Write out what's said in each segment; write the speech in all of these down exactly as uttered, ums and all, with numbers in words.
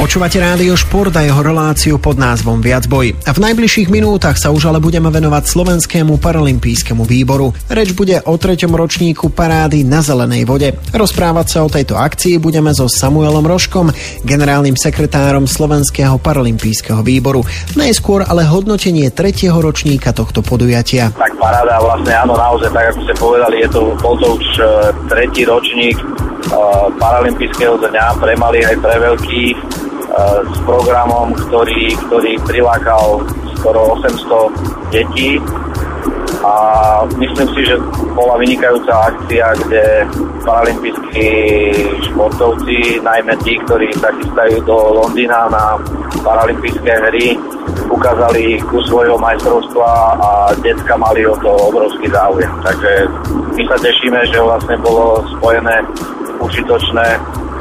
Počúvate Rádio Šport a jeho reláciu pod názvom Viacboj. A v najbližších minútach sa už ale budeme venovať Slovenskému paralympijskému výboru. Reč bude o treťom ročníku parády na zelenej vode. Rozprávať sa o tejto akcii budeme so Samuelom Rožkom, generálnym sekretárom Slovenského paralympijského výboru. Najskôr ale hodnotenie tretieho ročníka tohto podujatia. Tak paráda vlastne áno, naozaj, tak ako ste povedali, je to, bol to už uh, tretí ročník uh, paralympijského dňa pre malých aj pre veľkých, s programom, ktorý, ktorý prilákal skoro osemsto detí a myslím si, že bola vynikajúca akcia, kde paralympijskí športovci, najmä tí, ktorí sa chystajú do Londýna na paralympijské hry, ukázali kus svojho majstrovstva a decka mali o to obrovský záujem. Takže my sa tešíme, že vlastne bolo spojené užitočné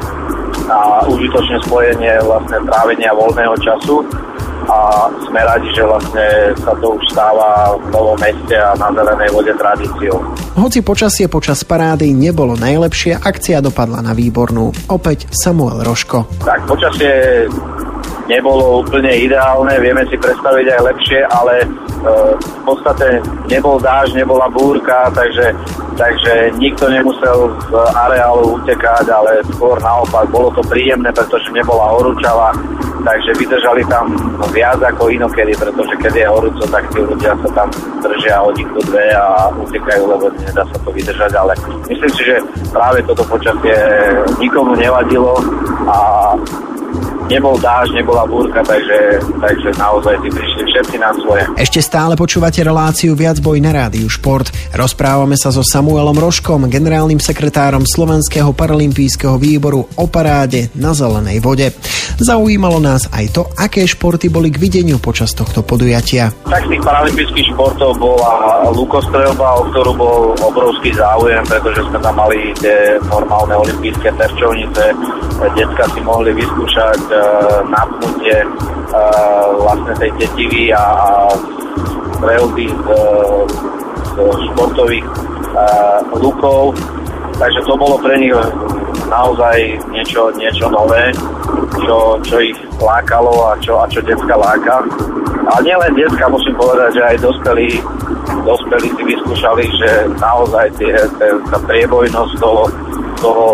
a užitočné spojenie vlastne trávenia voľného času a sme radi, že vlastne sa to už stáva v Novom Meste a na zelenej vode tradíciou. Hoci počasie počas parády nebolo najlepšie, akcia dopadla na výbornú. Opäť Samuel Rožko. Tak počasie nebolo úplne ideálne, vieme si predstaviť aj lepšie, ale e, v podstate nebol dážď, nebola búrka, takže, takže nikto nemusel z areálu utekať, ale skôr naopak, bolo to príjemné, pretože nebola horúčava, takže vydržali tam viac ako inokedy, pretože keď je horúco, tak tí ľudia sa tam držia hodinku dve a utekajú, lebo nedá sa to vydržať, ale myslím si, že práve toto počasie nikomu nevadilo a nebol dážď, nebola búrka, takže, takže naozaj si prišli všetci na svoje. Ešte stále počúvate reláciu Viacboj na Rádiu Šport. Rozprávame sa so Samuelom Rožkom, generálnym sekretárom Slovenského paralympijského výboru o paráde na zelenej vode. Zaujímalo nás aj to, aké športy boli k videniu počas tohto podujatia. Tak z tých paralympijských športov bola lukostreľba, o ktorú bol obrovský záujem, pretože sme tam mali tie normálne olympijské terčovnice. Decka si mohli vyskúšať uh, napnutie uh, vlastne tej tetivy a, a streľby z, z športových uh, lukov. Takže to bolo pre nich naozaj niečo, niečo nové, čo, čo ich lákalo a čo, a čo decka láka. Ale nielen decka, musím povedať, že aj dospelí, dospelí si vyskúšali, že naozaj tie, tie, tá priebojnosť toho, toho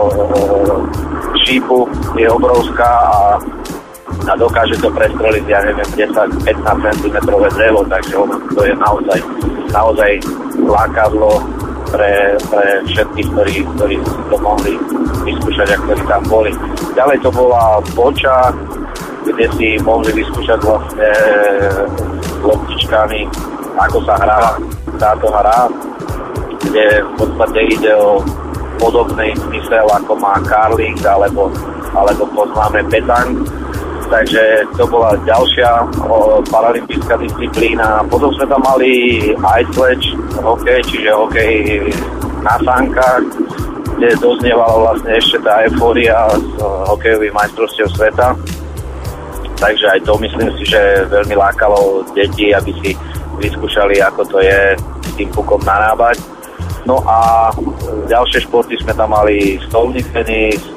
šípu je obrovská a, a dokáže to prestreliť, ja neviem, desať až pätnásť centimetrov drevo, takže to je naozaj, naozaj lákadlo pre, pre všetkých, ktorí, ktorí to mohli vyskúšať a ktorí tam boli. Ďalej to bola boča, kde si mohli vyskúšať vlastne s loptičkami, ako sa hrá táto hra, kde v podstate ide o podobný zmysel, ako má karling, alebo, alebo poznáme petang. Takže to bola ďalšia o, paralympijská disciplína. Potom sme tam mali ice sledge hokej, čiže hokej na sánkach, kde doznievala vlastne ešte tá eufória z hokejových majstrovstiev sveta. Takže aj to myslím si, že veľmi lákalo deti, aby si vyskúšali, ako to je s tým pukom narábať. No a ďalšie športy sme tam mali stolný tenis, e,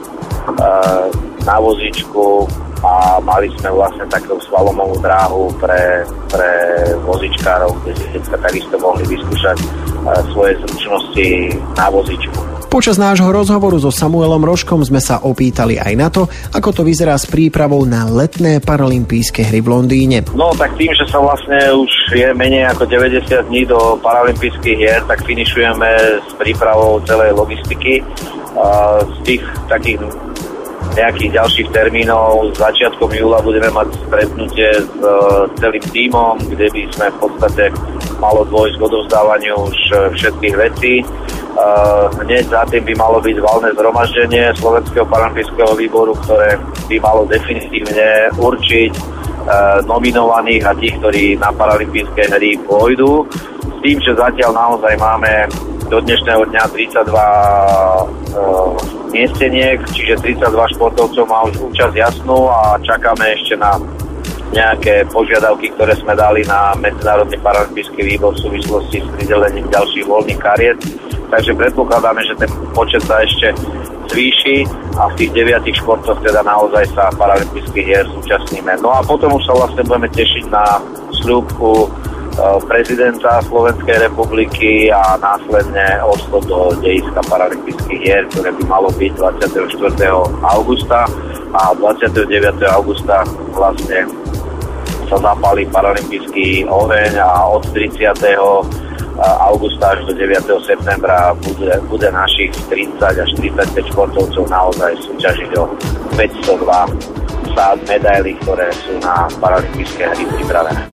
na vozíčku a mali sme vlastne takú slalomovú dráhu pre, pre vozičkárov, kde si decka takisto mohli vyskúšať e, svoje zručnosti na vozíčku. Počas nášho rozhovoru so Samuelom Rožkom sme sa opýtali aj na to, ako to vyzerá s prípravou na letné paralympijské hry v Londýne. No tak tým, že sa vlastne už je menej ako deväťdesiat dní do paralympijských hier, tak finišujeme s prípravou celej logistiky. Z tých takých nejakých ďalších termínov začiatkom júla budeme mať stretnutie s celým tímom, kde by sme v podstate malo dôjsť k odovzdávaniu už všetkých vecí. Uh, hneď za tým by malo byť valné zhromaždenie Slovenského paralympijského výboru, ktoré by malo definitívne určiť uh, nominovaných a tých, ktorí na paralympijské hry pôjdu. S tým, že zatiaľ naozaj máme do dnešného dňa tridsaťdva uh, miesteniek, čiže tridsaťdva športovcov má už účasť jasnú a čakáme ešte na nejaké požiadavky, ktoré sme dali na Medzinárodný paralympijský výbor v súvislosti s pridelením ďalších voľných kariet. Takže predpokladáme, že ten počet sa ešte zvýši a v tých deviatich športoch teda naozaj sa paralympijských hier zúčastníme. No a potom už sa vlastne budeme tešiť na sľubku prezidenta Slovenskej republiky a následne odchod do dejiska paralympijských hier, ktoré by malo byť dvadsiateho štvrtého augusta a dvadsiateho deviateho augusta vlastne sa zapálí paralympijský oheň a od tridsiateho augusta až do deviateho septembra bude, bude našich tridsať až tridsaťpäť športovcov naozaj súťažiť o päťstodva sád medailí, ktoré sú na paralympijské hry pripravené.